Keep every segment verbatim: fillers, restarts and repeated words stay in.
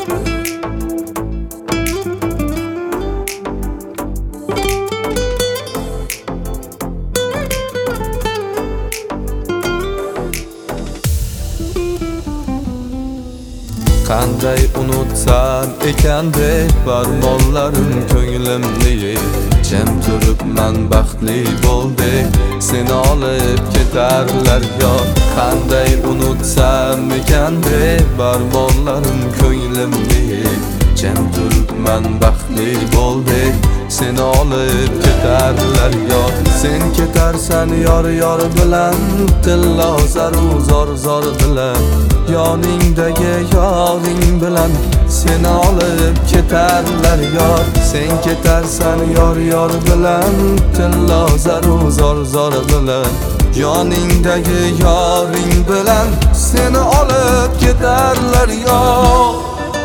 Qanday unutsam ekan deb barmoqlarim ko'nglimni jam turibman baxtli bo'ldek seni olib ketarlar yo. Qanday unutsam ekan deb barmoqlarim ko'nglimni jam turibman baxtli bo'ldek seni olib ketarlar yo. Sen ketarsan yor yor bilan tillo zaru zor zor bilan yoningdagi yoring bilan seni olib ketarlar yor. Sen ketarsan yor yor bilan tillo zaru zor zor bilan yoningdagi yoring bilan seni olib ketarlar yor.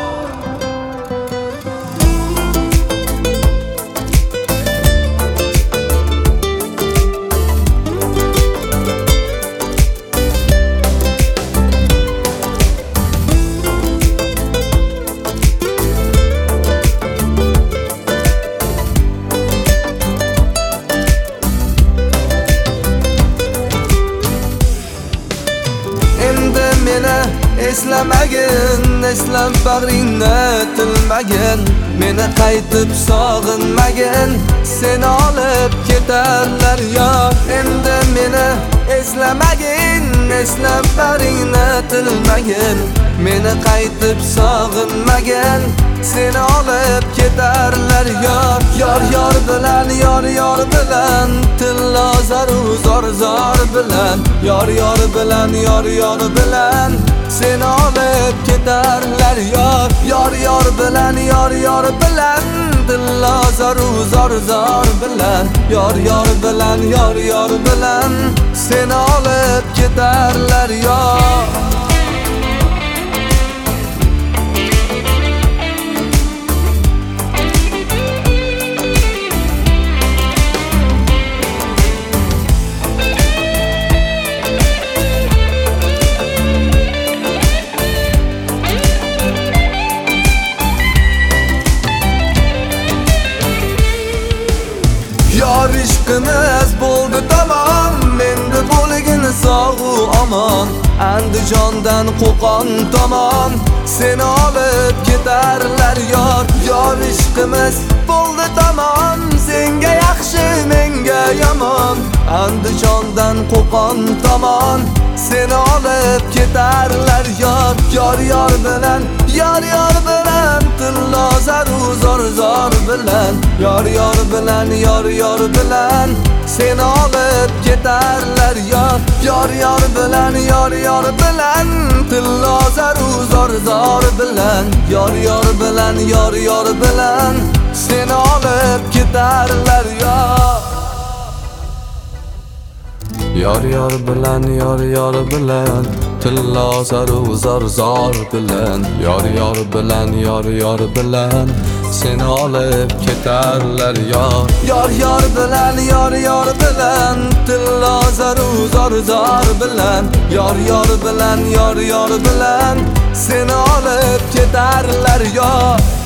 Eslamagin, eslab bag'ringni tilmagin, meni qaytib sog'inmagin, seni olib ketarlar yor. Endi meni eslamagin, eslab bag'ringni tilmagin, meni qaytib sog'inmagin, seni olib ketarlar yor. Yor yor bilan, yor yor bilan tillo zaru zor zor bilan yor yor bilan, yor yor bilan seni olib ketarlar yor. Yor yor bilan, yor yor bilan tillo zaru zor zor bilan yor yor bilan, yor yor bilan seni olib ketarlar yor. Yor ishqimiz bo'ldi tamom, endi bo'lgin sog'u omon. Andijondan Qo'qon tomon seni olib ketarlar yor. Yor ishqimiz bo'ldi tamom, senga yaxshi menga yomon. Andijondan Qo'qon tomon seni olib ketarlar yor. Yor yor bilan, yor yor bilan tillo zaru zor zor bilan yor yor bilan, yor yor bilan seni olib ketarlar yor. Yor yor bilan, yor yor bilan tillo zaru zor zor bilan yor yor bilan, yor yor bilan seni olib ketarlar yor. Yor yor bilan, yor yor bilan tillo zaru zor zor bilan yor yor bilan, yor yor bilan seni olib ketarlar yor. Yor yor bilan, yor yor bilan tillo zaru zor zor bilan yor yor bilan, yor yor bilan seni olib ketarlar yor.